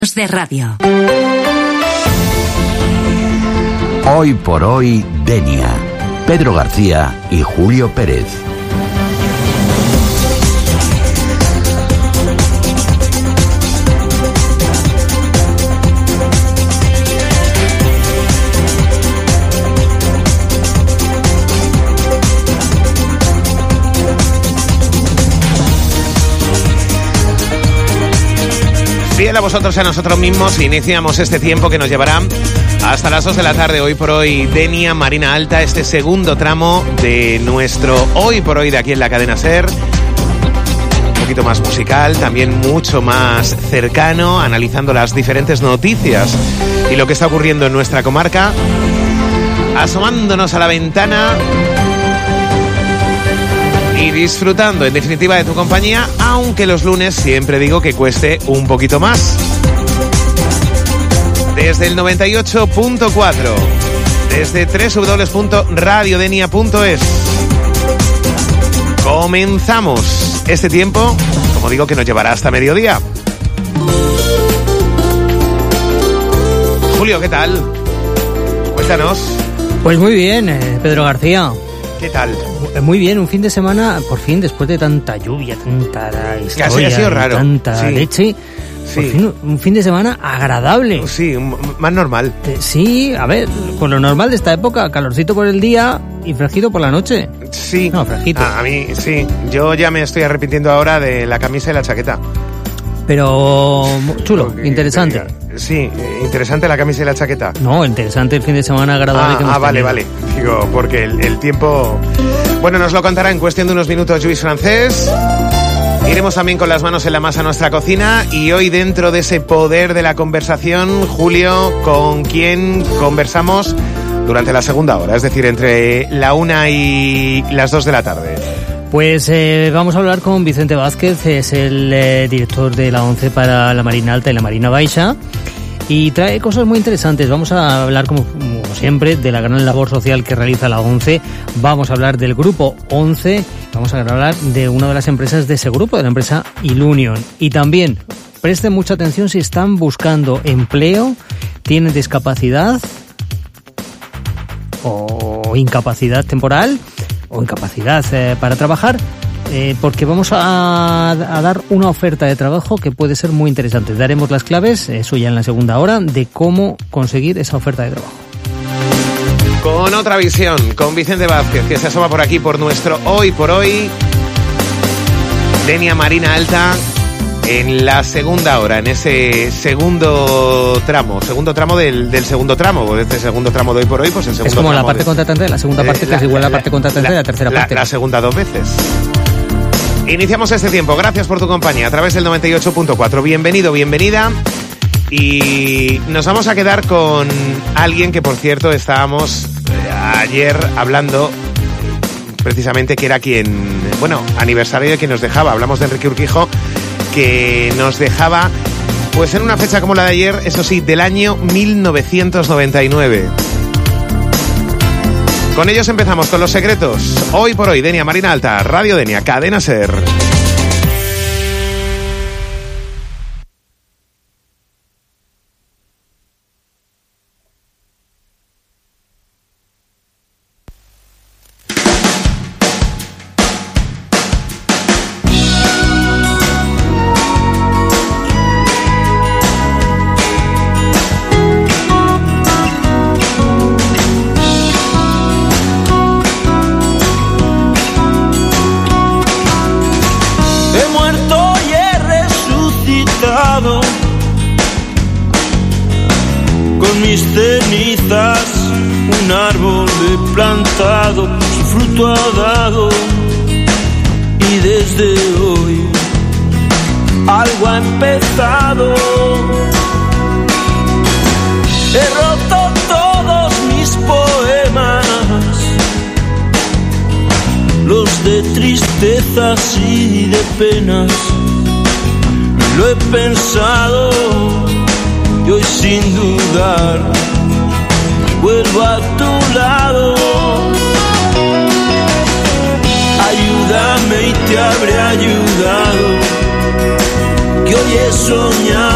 de radio. Hoy por hoy, Denia. Pedro García y Julio Pérez. Fiel a vosotros, a nosotros mismos, iniciamos este tiempo que nos llevará hasta las 2 de la tarde. Hoy por hoy, Denia, Marina Alta, este segundo tramo de nuestro Hoy por hoy de aquí en la cadena SER. Un poquito más musical, también mucho más cercano, analizando las diferentes noticias y lo que está ocurriendo en nuestra comarca, asomándonos a la ventana y disfrutando, en definitiva, de tu compañía, aunque los lunes siempre digo que cueste un poquito más. Desde el 98.4, desde www.radiodenia.es, comenzamos este tiempo, como digo, que nos llevará hasta mediodía. Julio, ¿qué tal? Cuéntanos. Pues muy bien, Pedro García. ¿Qué tal? Muy bien, un fin de semana, por fin, después de tanta lluvia, tanta historia, ha sido raro. Tanta leche, por fin un fin de semana agradable. Sí, más normal. Sí, a ver, con lo normal de esta época, calorcito por el día y fresquito por la noche. Sí. No, fresquito. A mí, sí. Yo ya me estoy arrepintiendo ahora de la camisa y la chaqueta. Pero chulo, interesante. Sí, interesante la camisa y la chaqueta. No, interesante el fin de semana agradable que hemos tenido. Vale. Digo, porque el tiempo... Bueno, nos lo contará en cuestión de unos minutos Luis Francés. Iremos también con las manos en la masa a nuestra cocina. Y hoy, dentro de ese poder de la conversación, Julio, ¿con quién conversamos durante la segunda hora? Es decir, entre la 1 y las 2 de la tarde. Pues vamos a hablar con Vicente Vázquez, es el director de la ONCE para la Marina Alta y la Marina Baixa, y trae cosas muy interesantes. Vamos a hablar, como siempre, de la gran labor social que realiza la ONCE. Vamos a hablar del grupo ONCE, vamos a hablar de una de las empresas de ese grupo, de la empresa Ilunion. Y también, presten mucha atención si están buscando empleo, tienen discapacidad o incapacidad temporal, o incapacidad para trabajar, porque vamos a dar una oferta de trabajo que puede ser muy interesante. Daremos las claves, eso ya en la segunda hora, de cómo conseguir esa oferta de trabajo. Con otra visión, con Vicente Vázquez, que se asoma por aquí por nuestro Hoy por Hoy. Denia, Marina Alta, en la segunda hora, en ese segundo tramo del segundo tramo, pues este segundo tramo de Hoy por Hoy, pues el segundo. Es como tramo la parte contratante de la segunda parte, que es igual a la parte contratante de la tercera parte. La segunda 2 veces. Iniciamos este tiempo, gracias por tu compañía, a través del 98.4. Bienvenido, bienvenida. Y nos vamos a quedar con alguien que, por cierto, estábamos ayer hablando, precisamente, que era aniversario de quien nos dejaba. Hablamos de Enrique Urquijo, que nos dejaba, pues en una fecha como la de ayer, eso sí, del año 1999. Con ellos empezamos con los secretos. Hoy por hoy, Denia, Marina Alta, Radio Denia, Cadena SER. Su fruto ha dado y desde hoy algo ha empezado. He roto todos mis poemas, los de tristezas y de penas. Lo he pensado y hoy sin dudar vuelvo a tu lado. Ayúdame y te habré ayudado, que hoy he soñado